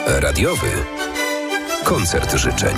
Radiowy koncert życzeń.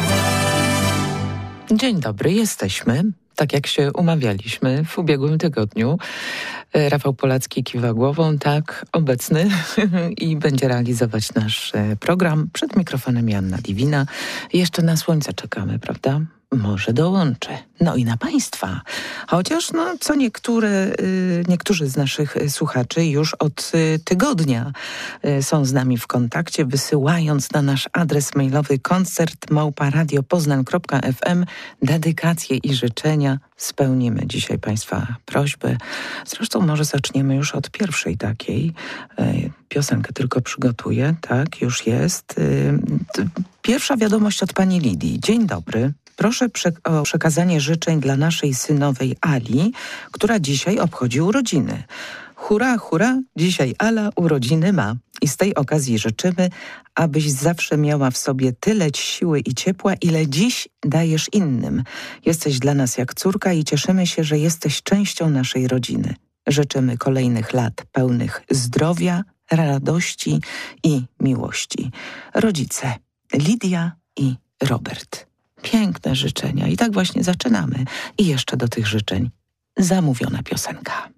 Dzień dobry, jesteśmy, tak jak się umawialiśmy w ubiegłym tygodniu. Rafał Polacki kiwa głową, tak, obecny i będzie realizować nasz program. Przed mikrofonem Joanna Liwina. Jeszcze na słońce czekamy, prawda? Może dołączę. No i na Państwa. Chociaż co niektórzy z naszych słuchaczy już od tygodnia są z nami w kontakcie, wysyłając na nasz adres mailowy koncert@radiopoznań.fm dedykacje i życzenia. Spełnimy dzisiaj Państwa prośbę. Zresztą może zaczniemy już od pierwszej takiej. Piosenkę tylko przygotuję. Tak, już jest. Pierwsza wiadomość od pani Lidii. Dzień dobry. Proszę o przekazanie życzeń dla naszej synowej Ali, która dzisiaj obchodzi urodziny. Hurra, hurra, dzisiaj Ala urodziny ma. I z tej okazji życzymy, abyś zawsze miała w sobie tyle siły i ciepła, ile dziś dajesz innym. Jesteś dla nas jak córka i cieszymy się, że jesteś częścią naszej rodziny. Życzymy kolejnych lat pełnych zdrowia, radości i miłości. Rodzice Lidia i Robert. Piękne życzenia i tak właśnie zaczynamy. I jeszcze do tych życzeń zamówiona piosenka.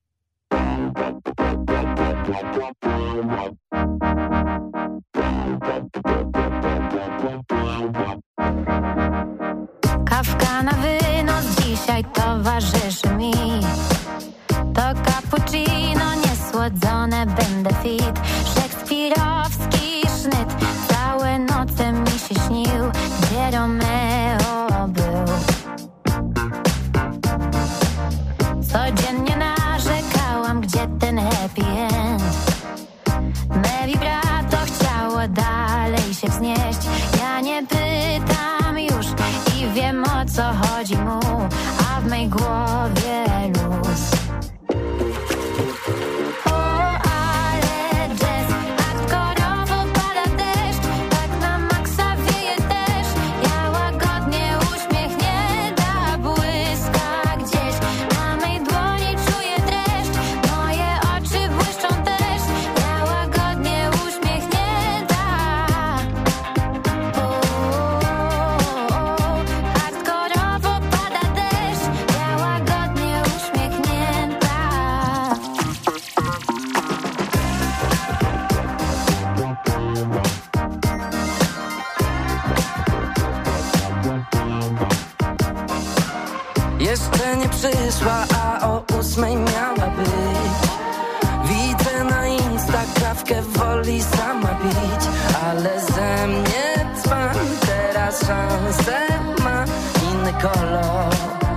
Kawka na wynos dzisiaj towarzyszy mi. To cappuccino niesłodzone, będę fit. Szekspirowski sznyt, całe noce mi się śnił, gdzie Romeo był. Codziennie narzekałam, gdzie ten happy end. Me vibrato chciało dalej się wznieść. Ja nie pytam już i wiem, o co chodzi mu, a w mej głowie luz. Jeszcze nie przyszła, a o 8:00 miała być. Widzę na Insta kawkę, woli sama pić, ale ze mnie dzban, teraz szansę ma inny kolor.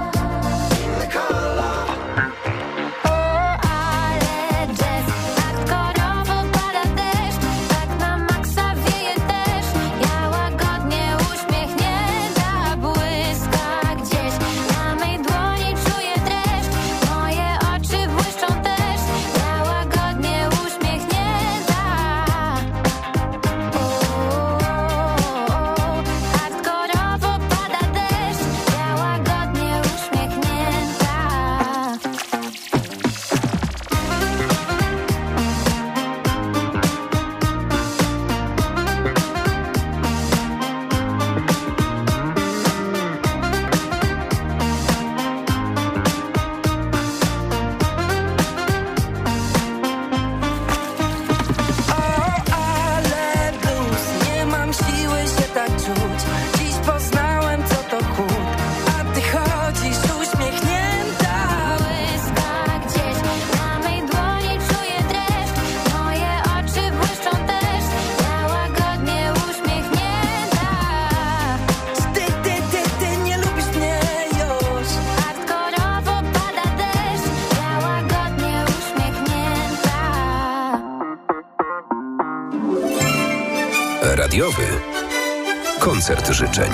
Radiowy koncert życzeń.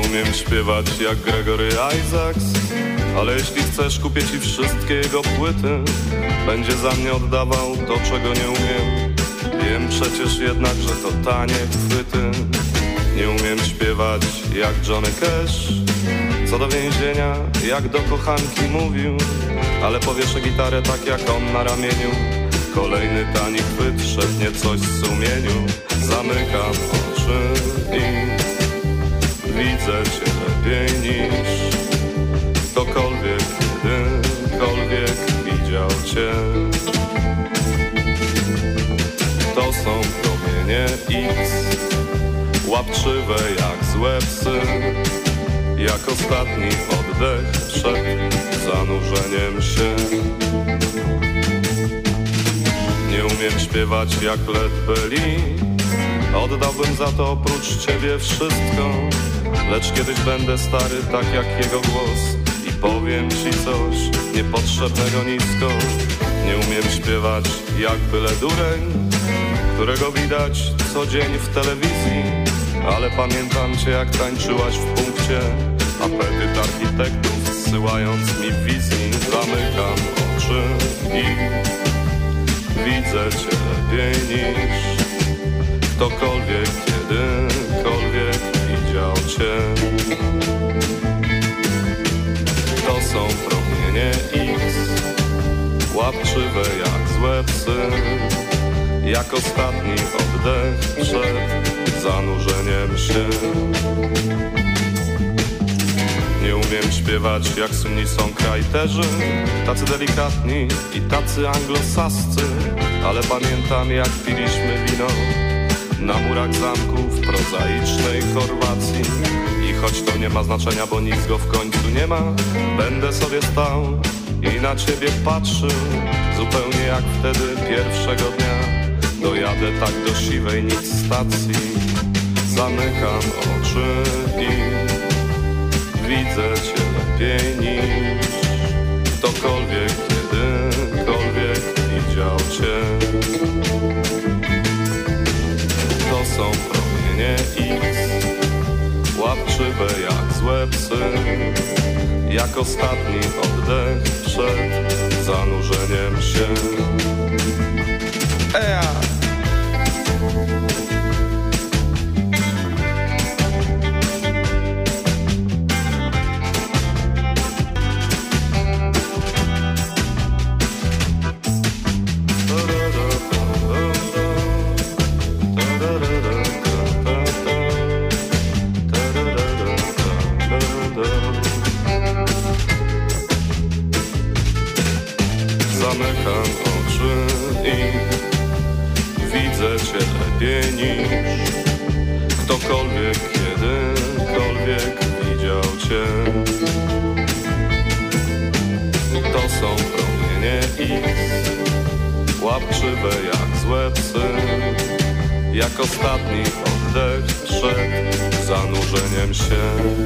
umiem śpiewać jak Gregory Isaacs, ale jeśli chcesz, kupię ci wszystkie jego płyty. Będzie za mnie oddawał to, czego nie umiem. Wiem przecież jednak, że to tanie chwyty. Nie umiem śpiewać jak Johnny Cash, co do więzienia, jak do kochanki mówił, ale powieszę gitarę tak jak on na ramieniu. Kolejny tani chwyt, szepnie coś w sumieniu. Zamykam oczy i widzę cię lepiej niż ktokolwiek, kiedykolwiek widział cię. To są promienie X, łapczywe jak złe psy, jak ostatni oddech przed zanurzeniem się. Nie umiem śpiewać jak Led Belly, oddałbym za to oprócz ciebie wszystko. Lecz kiedyś będę stary tak jak jego głos i powiem ci coś niepotrzebnego nisko. Nie umiem śpiewać jak byle dureń, którego widać co dzień w telewizji, ale pamiętam cię jak tańczyłaś w punkcie, apetyt architektów zsyłając mi wizji. Zamykam oczy i widzę cię lepiej niż ktokolwiek, kiedykolwiek widział cię. To są promienie X, łapczywe jak złe psy, jak ostatni oddech przed zanurzeniem się. Nie umiem śpiewać jak słynni songwriterzy, tacy delikatni i tacy anglosascy, ale pamiętam jak piliśmy wino na murach zamku w prozaicznej Chorwacji. I choć to nie ma znaczenia, bo nic go w końcu nie ma, będę sobie stał i na ciebie patrzył, zupełnie jak wtedy pierwszego dnia. Dojadę tak do siwej nic stacji, zamykam oczy i widzę cię lepiej niż ktokolwiek, kiedykolwiek widział cię. To są promienie X, łapczywe jak złe psy, jak ostatni oddech przed zanurzeniem się. Zamykam oczy i widzę cię lepiej niż ktokolwiek, kiedykolwiek widział cię. To są promienie X, łapczywe jak złe psy, jak ostatni oddech przed zanurzeniem się.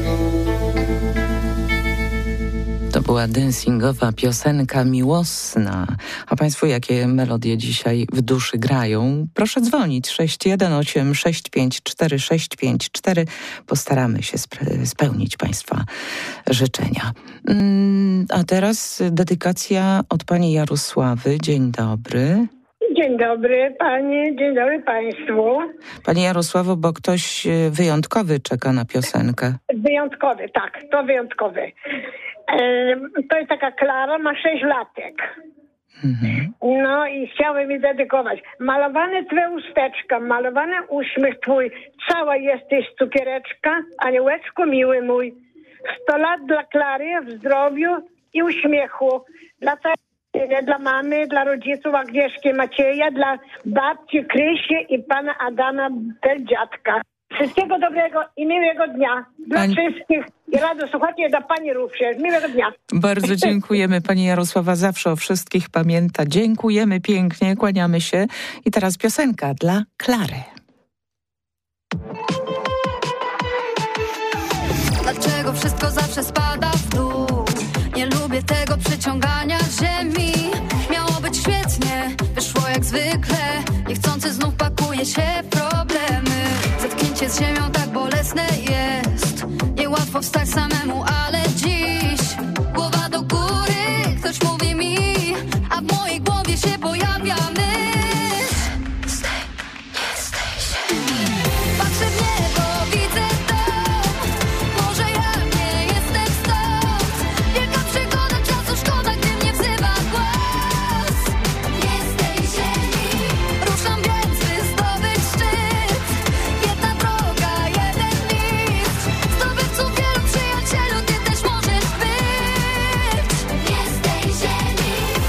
To była dancingowa piosenka miłosna. A Państwu jakie melodie dzisiaj w duszy grają? Proszę dzwonić 618 654 654. Postaramy się spełnić Państwa życzenia. A teraz dedykacja od pani Jarosławy. Dzień dobry. Dzień dobry Pani, dzień dobry Państwu. Pani Jarosławo, bo ktoś wyjątkowy czeka na piosenkę. Wyjątkowy, tak, to wyjątkowy. To jest taka Klara, ma 6 latek. No i chciałem mi dedykować. Malowane twe usteczka, malowany uśmiech twój, cała jesteś cukiereczka, aniołeczku miły mój. 100 lat dla Klary w zdrowiu i uśmiechu. Dla mamy, dla rodziców Agnieszki, Macieja, dla babci Krysi i pana Adama, dziadka. Wszystkiego dobrego i miłego dnia dla wszystkich. I rado słuchacie, dla pani również. Miłego dnia. Bardzo dziękujemy. Pani Jarosława zawsze o wszystkich pamięta. Dziękujemy pięknie, kłaniamy się. I teraz piosenka dla Klary. Dlaczego wszystko zawsze spada w dół? Nie lubię tego przyciągania ziemi. Miało być świetnie, wyszło jak zwykle. Niechcący znów pakuje się w problemy. Zetknięcie z ziemią tak bolesne jest. Nie łatwo wstać samemu, ale dziś głowa do góry, ktoś mówi mi, a w mojej głowie się pojawia myśl. Patrzę w niebo, widzę dom, może ja nie jestem stąd. Wielka przygoda czasu, szkoda, gdy mnie wzywa głos. Nie z tej ziemi, ruszam więc, by zdobyć szczyt. Jedna droga, jeden mistrz, zdobywców wielu przyjacielu, ty też możesz być. Nie z tej ziemi.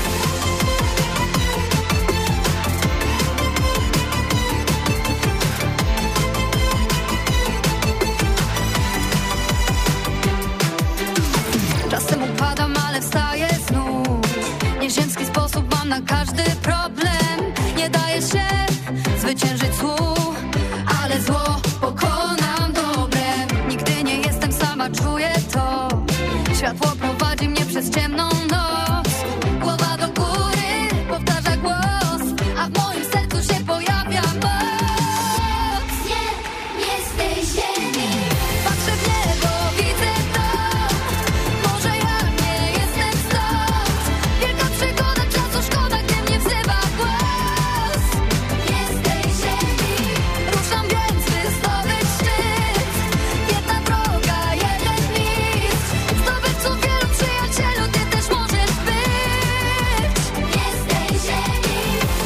Czasem upadam, ale wstaję znów. Nieziemski sposób mam na każdy problem. Nie daje się zwyciężyć złu, ale zło pokonam dobrem. Nigdy nie jestem sama, czuję to. Światło prowadzi mnie przez ciemną noc. Głowa do góry, powtarza głos, a w moim sercu się pojawia moc. Nie z tej ziemi. Patrzę w niebo, widzę dom, może ja nie jestem stąd. Wielka przygoda czasu, szkoda, gdy mnie wzywa głos. Nie z tej ziemi, ruszam więc, by zdobyć szczyt. Jedna droga, jeden mistrz, zdobywców wielu przyjacielu, ty też możesz być. Nie z tej ziemi.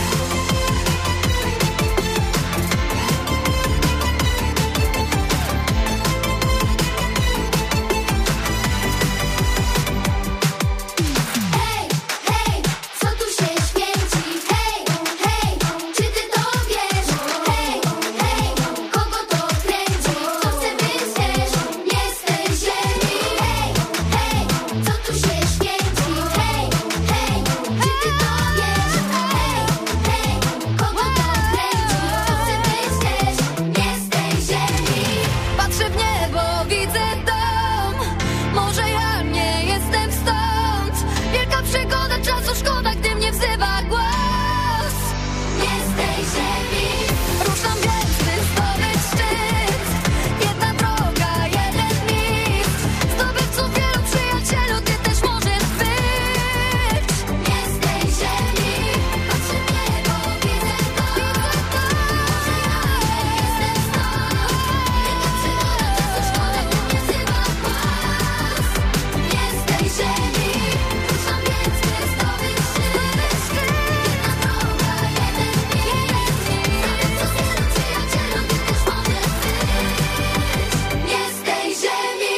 Hej, hej, co tu się święci? Hej, hej, czy ty to wiesz? Hej, hej, kogo to kręci? Kto chce być też nie z tej ziemi? Hej, hej, co tu się święci? Hej, hej, czy ty to wiesz? Hej, hej, kogo to kręci? Kto chce być też nie z tej ziemi? Patrzę w niebo, widzę dom, może ja nie jestem stąd. Wielka przygoda czasu, szkoda, gdy mnie wzywa głos. Nie z tej ziemi, ruszam więc, by zdobyć szczyt. Jedna droga, jeden mistrz, zdobywców wielu przyjacielu, ty też możesz być. Nie z tej ziemi, patrzę w niebo, widzę dom, może ja nie jestem stąd. Wielka przygoda czasu, szkoda, gdy mnie wzywa głos. Nie z tej ziemi, ruszam więc, by zdobyć szczyt. Jedna droga, jeden mistrz, zdobywców wielu przyjacielu, ty też możesz być. Nie z tej ziemi.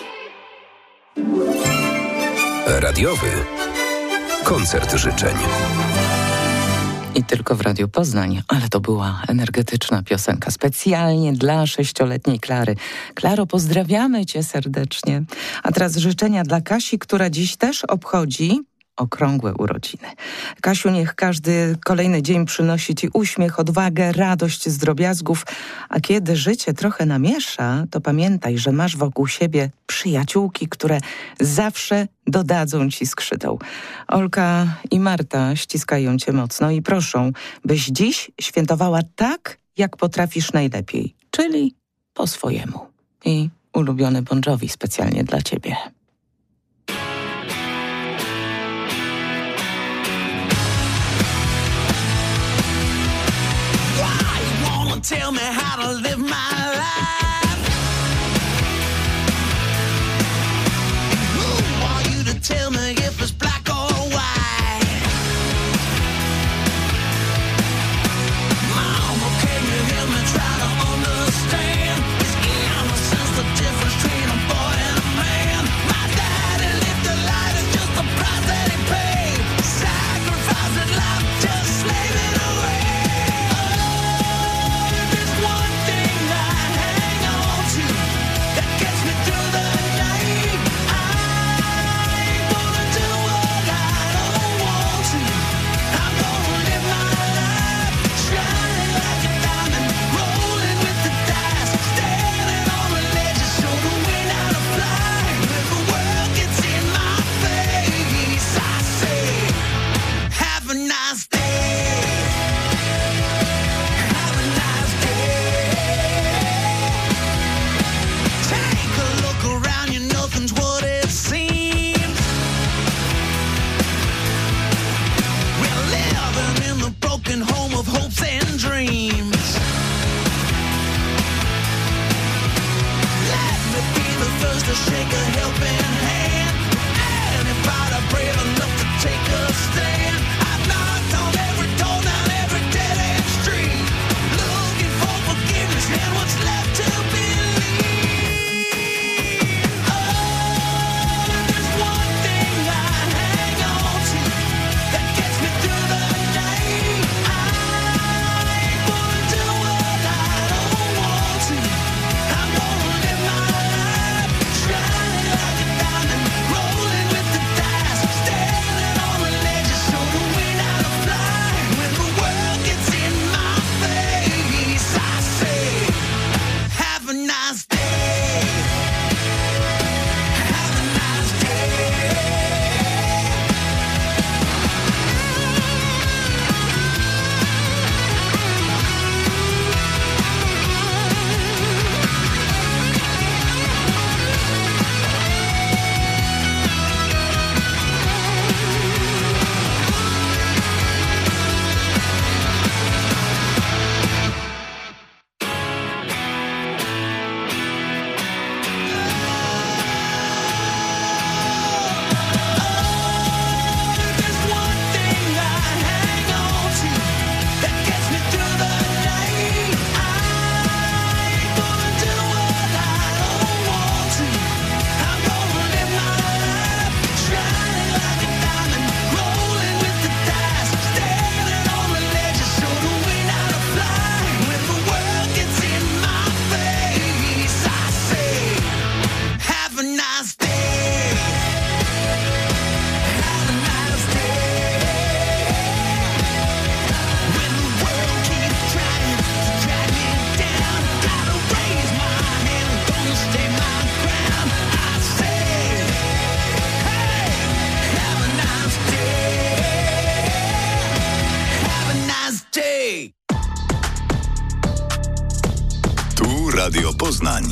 Radiowy koncert życzeń. I tylko w Radiu Poznań, ale to była energetyczna piosenka specjalnie dla 6-letniej Klary. Klaro, pozdrawiamy cię serdecznie. A teraz życzenia dla Kasi, która dziś też obchodzi okrągłe urodziny. Kasiu, niech każdy kolejny dzień przynosi ci uśmiech, odwagę, radość z drobiazgów, a kiedy życie trochę namiesza, to pamiętaj, że masz wokół siebie przyjaciółki, które zawsze dodadzą ci skrzydeł. Olka i Marta ściskają cię mocno i proszą, byś dziś świętowała tak, jak potrafisz najlepiej, czyli po swojemu. I ulubiony Bon Jovi specjalnie dla ciebie. Tell me how to live my life. Who are you to tell me if it's black or white? Mama, can you hear me try to understand? It's innocence, the difference between a boy and a man. My daddy lived the life, it's just the price that he paid. Sacrificing life, just slaving away. One thing I hang on Radio Poznań.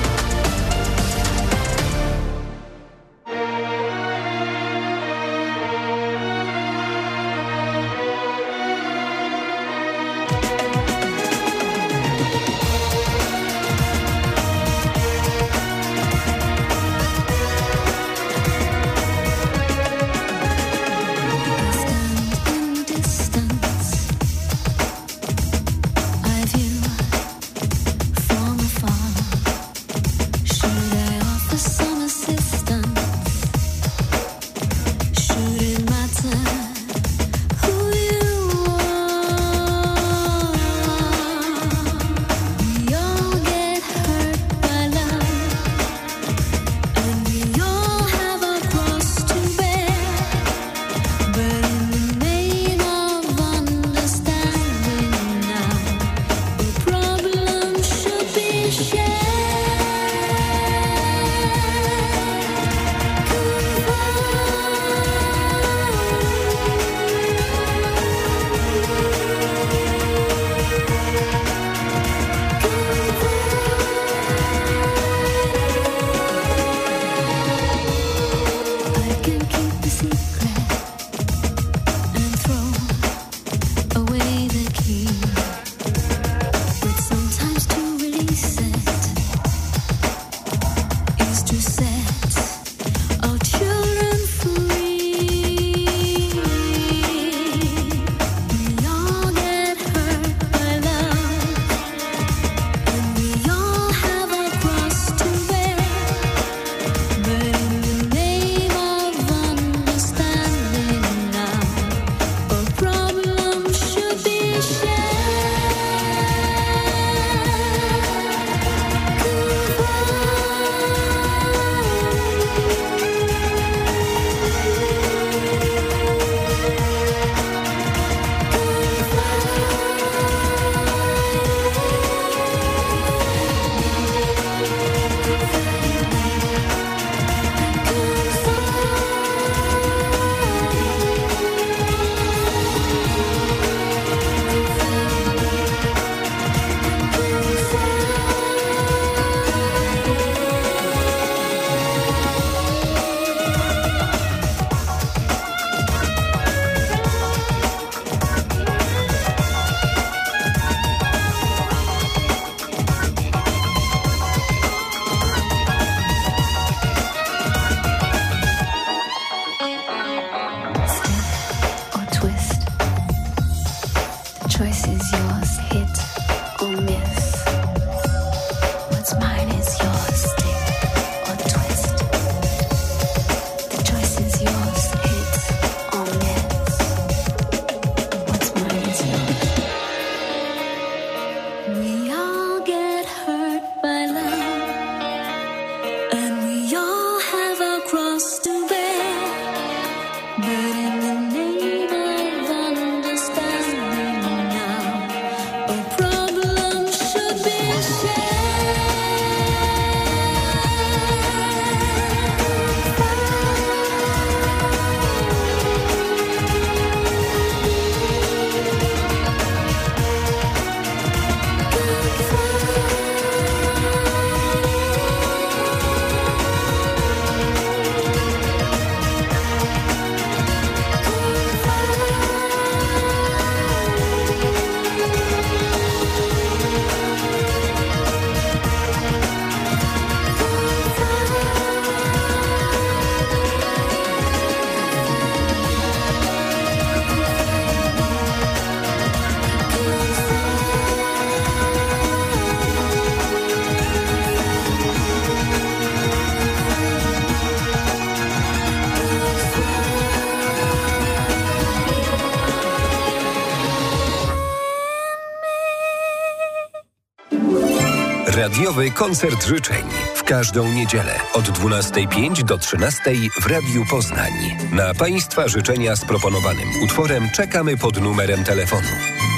Radiowy koncert życzeń. W każdą niedzielę od 12:05 do 13:00 w Radiu Poznań. Na Państwa życzenia z proponowanym utworem czekamy pod numerem telefonu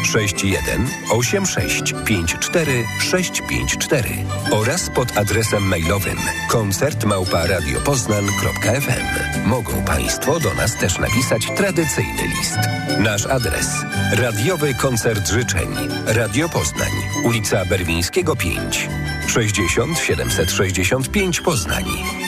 61 86 54 654 oraz pod adresem mailowym koncert@radiopoznań.fm. Mogą Państwo do nas też napisać tradycyjny list. Nasz adres: Radiowy Koncert Życzeń, Radio Poznań, ulica Berwińskiego 5, 60 765 Poznań.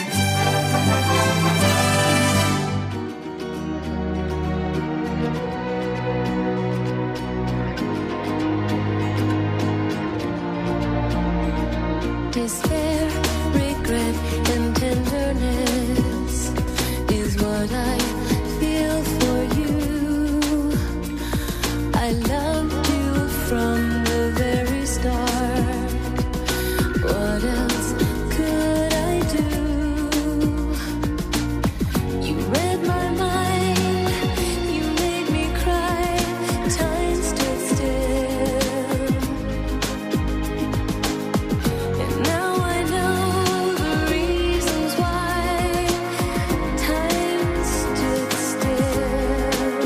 Despair, regret, and tenderness is what I feel for you. I loved you from the very start. What else could I do? You read my mind, you made me cry. Time stood still. And now I know the reasons why time stood still.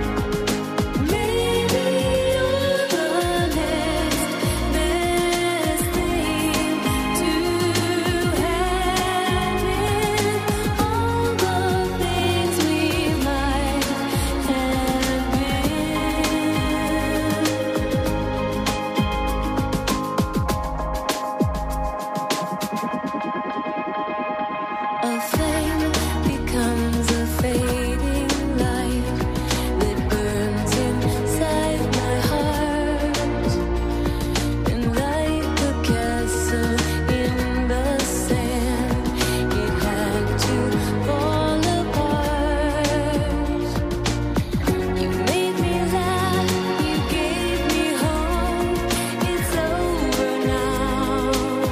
Maybe you're the next best thing to having all the things we might have been. A flame becomes a fading light that burns inside my heart. And like a castle in the sand, it had to fall apart. You made me laugh, you gave me hope. It's over now.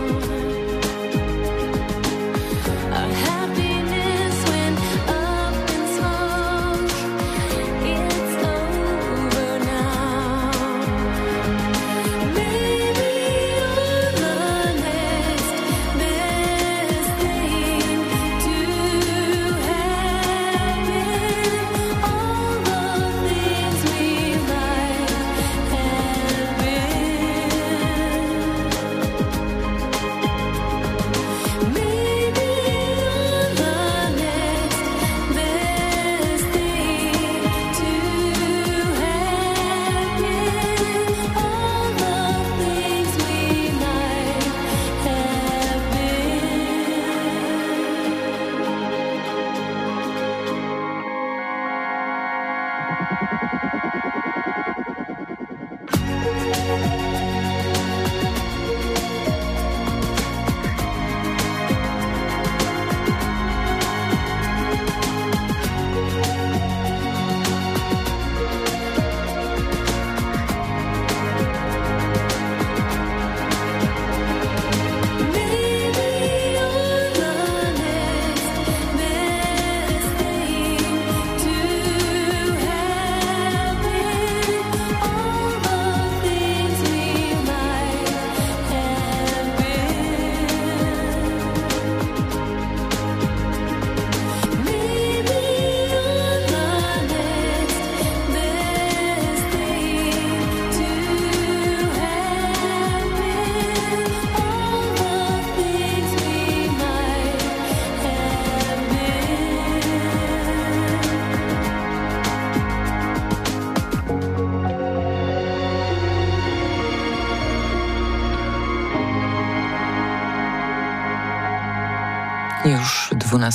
Our happiness went up in smoke. It's over now. Maybe you're the next best thing to having all the things we might have been. Maybe you're the next best thing to having all the things we might have Już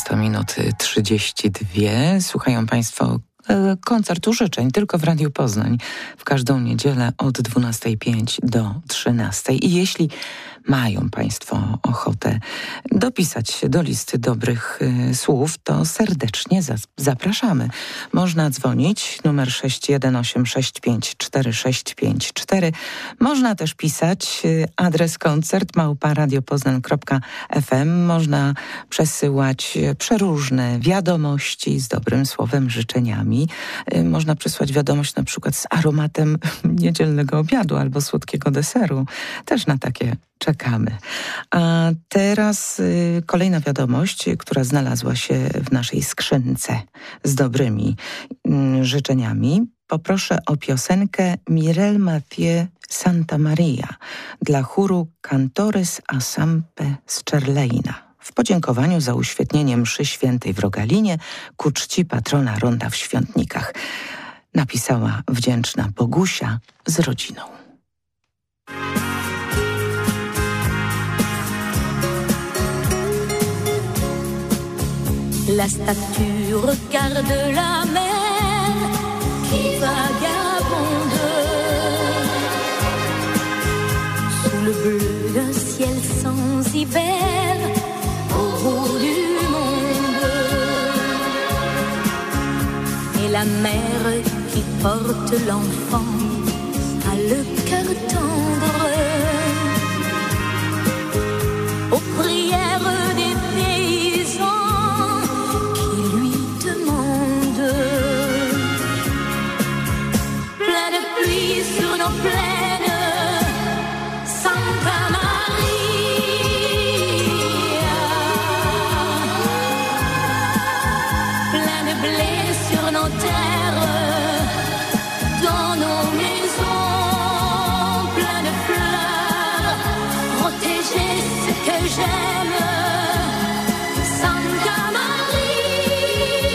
12:32. Słuchają Państwo koncertu życzeń tylko w Radiu Poznań w każdą niedzielę od 12:05 do 13:00. I jeśli mają Państwo ochotę dopisać się do listy dobrych słów, to serdecznie zapraszamy. Można dzwonić, numer 618654654. Można też pisać, adres koncert@radiopoznań.fm. Można przesyłać przeróżne wiadomości z dobrym słowem, życzeniami. Można przysłać wiadomość na przykład z aromatem niedzielnego obiadu albo słodkiego deseru. Też na takie czekamy. A teraz kolejna wiadomość, która znalazła się w naszej skrzynce z dobrymi życzeniami. poproszę o piosenkę Mirel Mathieu Santa Maria dla chóru Cantores a Sampe z Czerleina w podziękowaniu za uświetnienie mszy świętej w Rogalinie ku czci patrona ronda w Świątnikach. Napisała wdzięczna Bogusia z rodziną. La statue regarde la mer qui vagabonde sous le bleu d'un ciel sans hiver au bout du monde. Et la mère qui porte l'enfant a le cœur tendre aux prières des paysans qui lui demandent. Plein de pluie sur nos plaines, Santa Maria, plein de blé sur nos terres, dans nos maisons, plein de fleurs, protéger ce que j'aime, Santa Maria,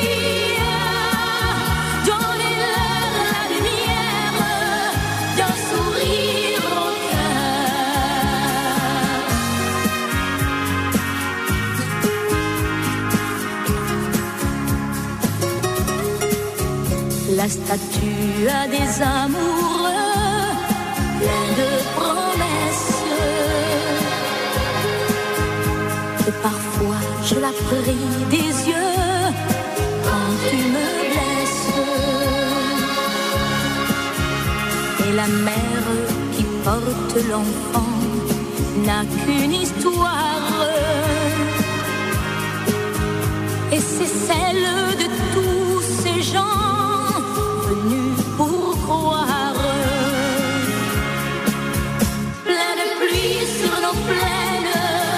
donnez-leur la lumière d'un sourire au cœur. La statue a des amoureux, plein de promesses. Et parfois je la prie des yeux quand tu me blesses. Et la mère qui porte l'enfant n'a qu'une histoire, et c'est celle de tous ces gens venus pour croire. Plein de pluie sur nos plaines,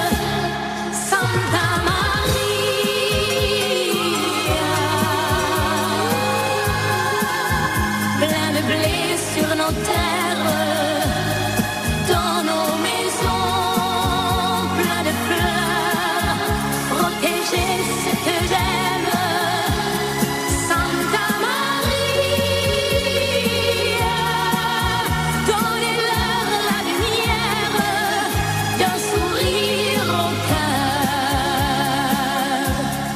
Santa Maria, plein de blé sur nos terres, dans nos maisons, plein de fleurs, protéger ce que j'aime, Santa Maria, donnez-leur la lumière d'un sourire au cœur.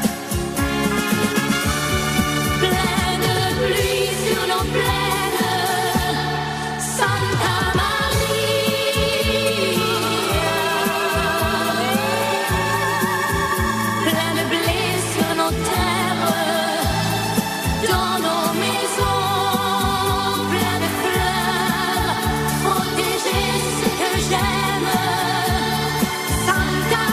Plein de pluie sur nos plaines, Santa Maria, plein de blé sur nos terres, dans nos maisons, plein de fleurs, protéger ce que j'aime, Santa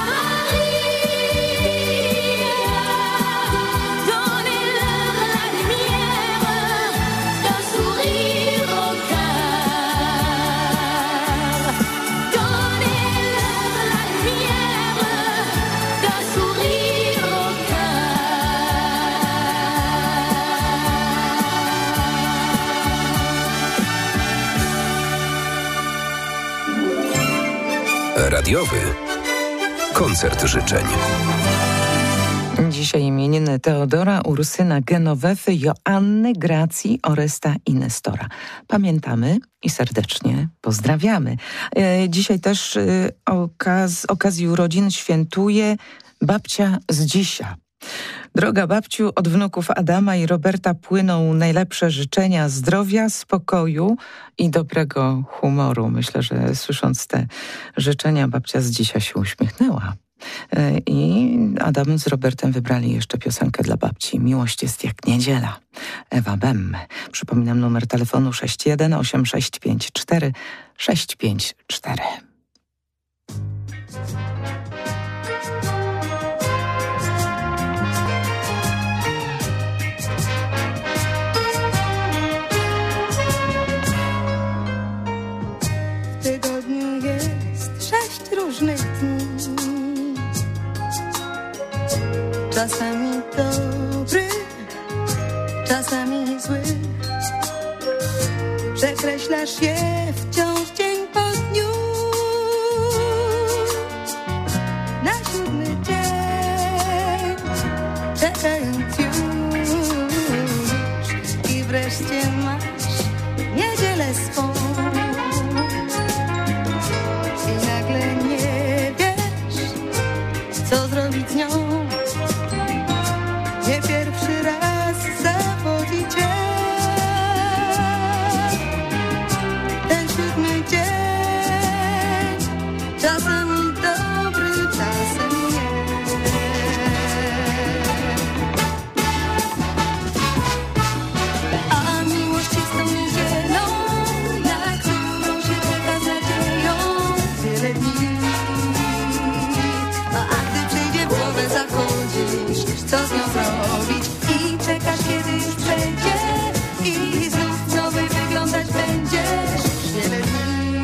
Maria, donnez-leur la lumière d'un sourire au cœur. Donnez-leur la lumière d'un sourire au Radiowy koncert życzeń. Dzisiaj imieniny Teodora, Ursyna, Genowefy, Joanny, Gracji, Oresta i Nestora. Pamiętamy i serdecznie pozdrawiamy. Dzisiaj też okazji urodzin świętuje babcia z Dzisia. Droga babciu, od wnuków Adama i Roberta płyną najlepsze życzenia zdrowia, spokoju i dobrego humoru. Myślę, że słysząc te życzenia babcia z Dzisia się uśmiechnęła. I Adam z Robertem wybrali jeszcze piosenkę dla babci. Miłość jest jak niedziela. Ewa Bem. Przypominam numer telefonu 618654654. W tygodniu jest 6 różnych dni. Czasami dobrych, czasami złych, Wymyślasz je wciąż dzień po dniu. Na 7. dzień czekając już. I wreszcie masz niedzielę swą. I nagle nie wiesz, co zrobić z nią. Nie pierwszy raz zawodzi cię ten 7. dzień. Czasem dobry, czasem nie. A miłość jest tą niedzielą, na którą się czeka z nadzieją wiele dni. A gdy przyjdzie w głowę zachodzisz, co z nią zrobić? I czekasz, kiedy już przejdzie i znów nowej wyglądać będziesz wiele dni.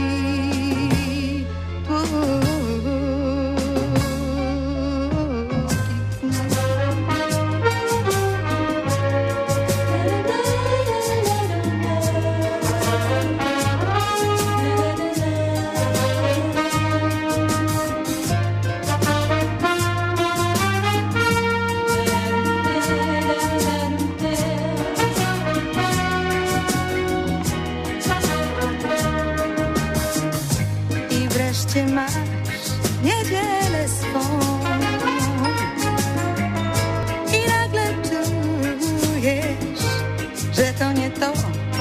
I wreszcie masz niedzielę swą. I nagle czujesz, że to nie to.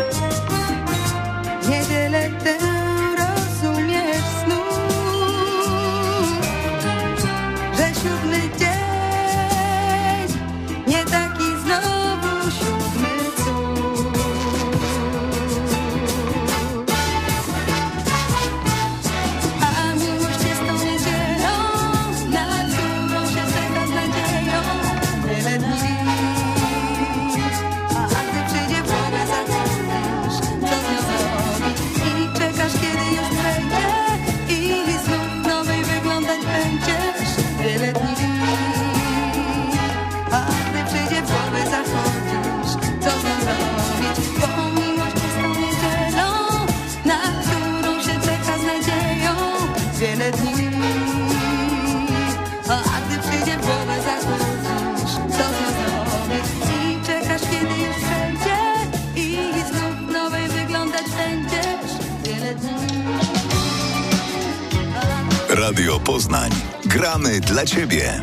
Niedzielę tę rozumiesz znów. Że 7. dzień nie taki znowu 7. cud. A miłość jest tą niedzielą, na którą się czeka z nadzieją wiele dni. A gdy przyjdzie w głowę zachodzisz, co z nią zrobić? I czekasz, kiedy już przejdzie i znów nowej wyglądać będziesz wiele dni. A gdy przyjdzie w głowę zachodzisz, co z nią zrobić? Bo miłość jest tą niedzielą, na którą się czeka z nadzieją wiele dni. A gdy przyjdzie w głowę zachodzisz, co z nią zrobić? I czekasz, kiedy już przejdzie i znów nowej wyglądać będziesz wiele dni. Radio Poznań. Gramy dla Ciebie.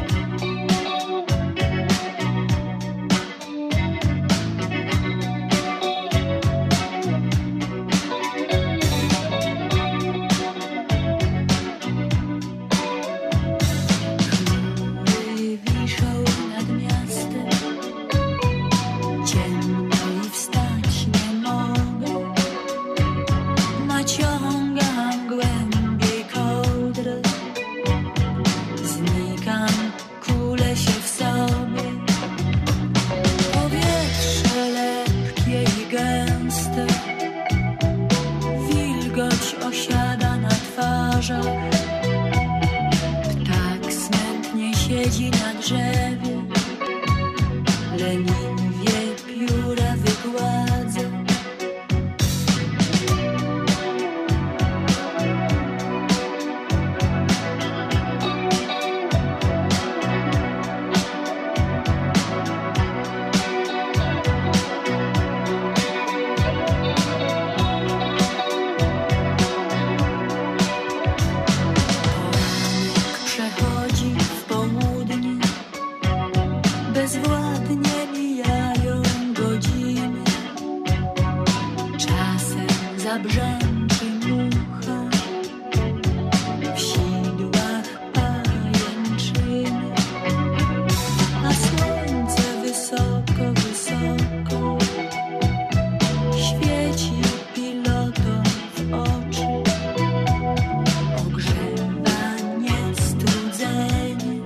Wiszą nad miastem, ciemno i wstać nie mogę. Naciągam głębiej kołdrę, znikam, kulę się w sobie. Powietrze lekkie i gęste, wilgoć osiada na twarzach. Ptak smętnie siedzi na drzewie, leniwie pióra wygładza. Poranek przechodzi w południe, bezwładnie mijają godziny. Czasem zabrzęczy mucha, w sidłach pajęczyny, a słońce wysoko, wysoko świeci pilotom w oczy. Ogrzewanie, strudzenie,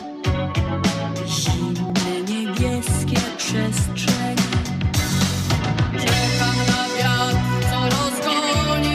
zimne, niebieskie przestrzenie. Czekam na wiatr, co rozgoni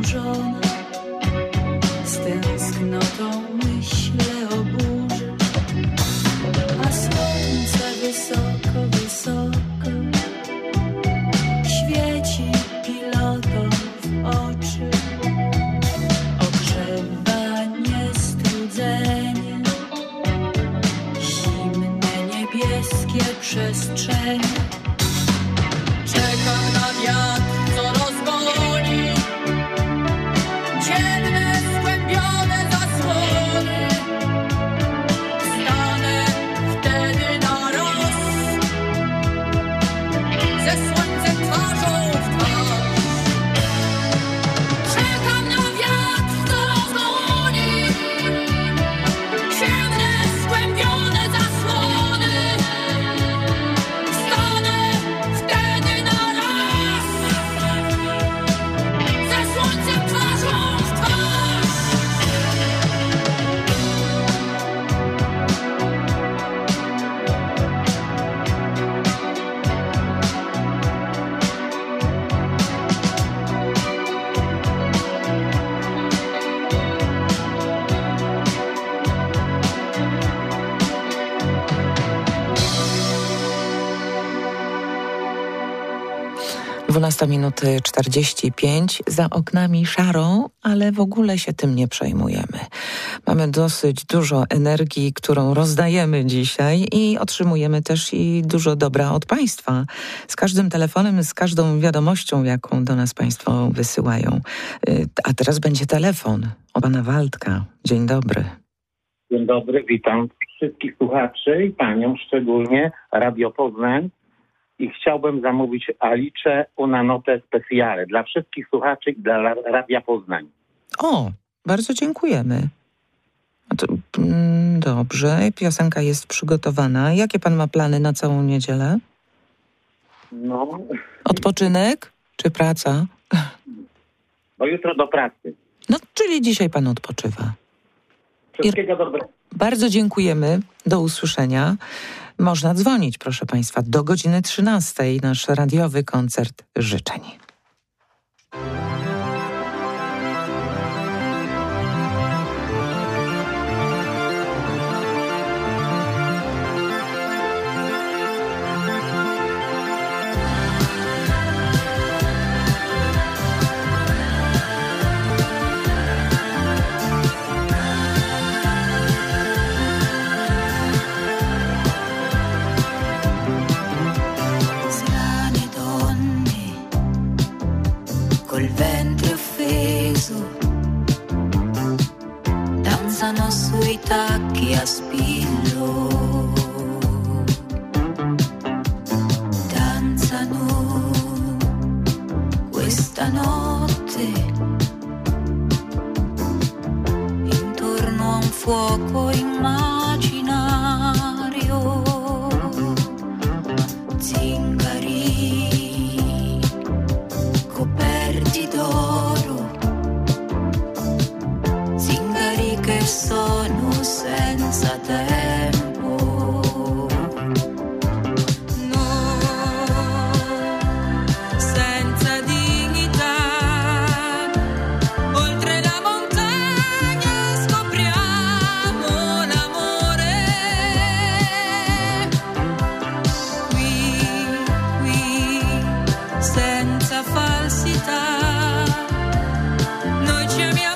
zaburzona. Z tęsknotą myślę o burzy, a słońce wysoko, wysoko świeci pilotom w oczy. Ogrzewanie, strudzenie, zimne niebieskie przestrzenie. Czekam na wiatr, co rozgoni ciemne, skłębione zasłony. Stanę wtedy na roz ze słońcem twarzą w twarz. Czekam na wiatr, co rozgoni ciemne, skłębione zasłony. Stanę wtedy na raz ze słońcem twarzą w twarz. Dwunasta minuty 45, za oknami szaro, ale w ogóle się tym nie przejmujemy. Mamy dosyć dużo energii, którą rozdajemy dzisiaj i otrzymujemy też i dużo dobra od Państwa. Z każdym telefonem, z każdą wiadomością, jaką do nas Państwo wysyłają. A teraz będzie telefon od pana Waldka. Dzień dobry. Dzień dobry, witam wszystkich słuchaczy i panią szczególnie, Radio Poznań. I chciałbym zamówić Alice una notte speciale dla wszystkich słuchaczy i dla Radia Poznań. O, bardzo dziękujemy. Dobrze, piosenka jest przygotowana. Jakie pan ma plany na całą niedzielę? No. Odpoczynek czy praca? Bo jutro do pracy. No, czyli dzisiaj pan odpoczywa. Wszystkiego dobrego. Bardzo dziękujemy. Do usłyszenia. Można dzwonić, proszę państwa, do godziny 13. Nasz radiowy koncert życzeń. Danzano sui tacchi a spillo, danzano questa notte intorno a un fuoco immaginario, zingari coperti d'oro, che sono senza tempo, no, senza dignità, oltre la montagna scopriamo l'amore, qui, senza falsità, noi ci amiamo.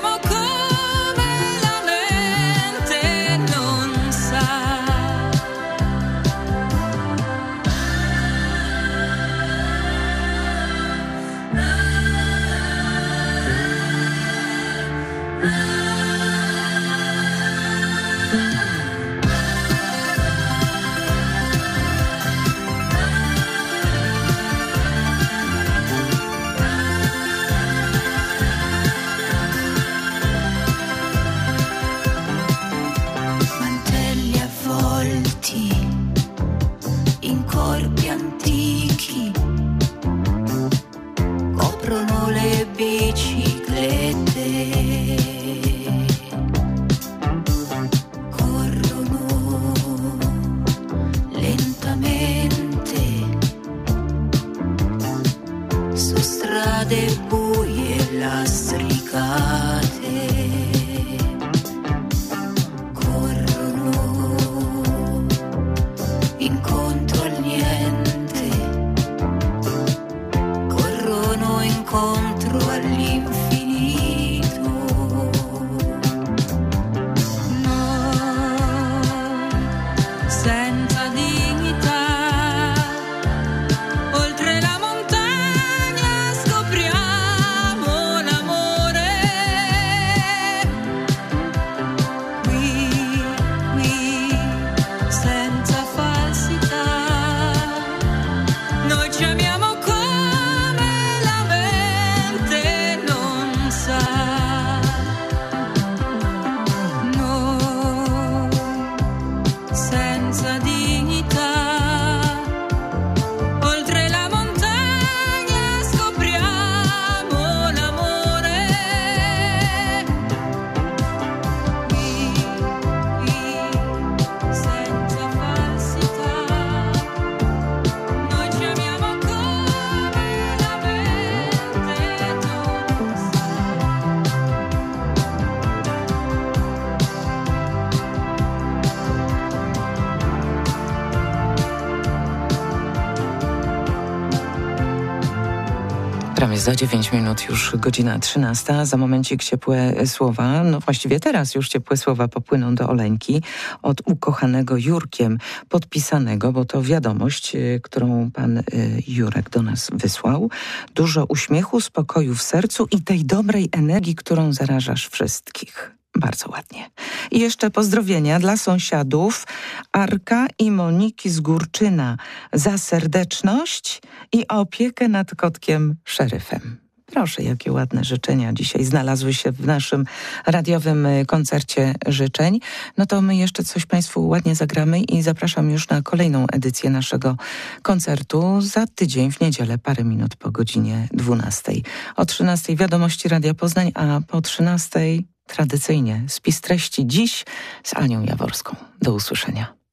Strade buie lastricate corrono incontro al niente, corrono incontro all'infinito. No, senza dignità. Oltre la montagna scopriamo l'amore. Qui, senza falsità. Noi ci amiamo come la mente non sa. No, senza dignità. Oltre la montagna scopriamo l'amore. Qui, senza falsità. Noi ci amiamo come la mente non sa. Prawie za 9 minut już godzina 13. Za momencik ciepłe słowa. No właściwie teraz już ciepłe słowa popłyną do Oleńki od ukochanego Jurkiem podpisanego, bo to wiadomość, którą pan Jurek do nas wysłał. Dużo uśmiechu, spokoju w sercu i tej dobrej energii, którą zarażasz wszystkich. Bardzo ładnie. I jeszcze pozdrowienia dla sąsiadów Arka i Moniki z Górczyna za serdeczność i opiekę nad kotkiem szeryfem. Proszę, jakie ładne życzenia dzisiaj znalazły się w naszym radiowym koncercie życzeń. No to my jeszcze coś Państwu ładnie zagramy i zapraszam już na kolejną edycję naszego koncertu za tydzień w niedzielę, parę minut po godzinie 12. O 13 wiadomości Radia Poznań, a po 13 tradycyjnie spis treści dziś z Anią Jaworską. Do usłyszenia.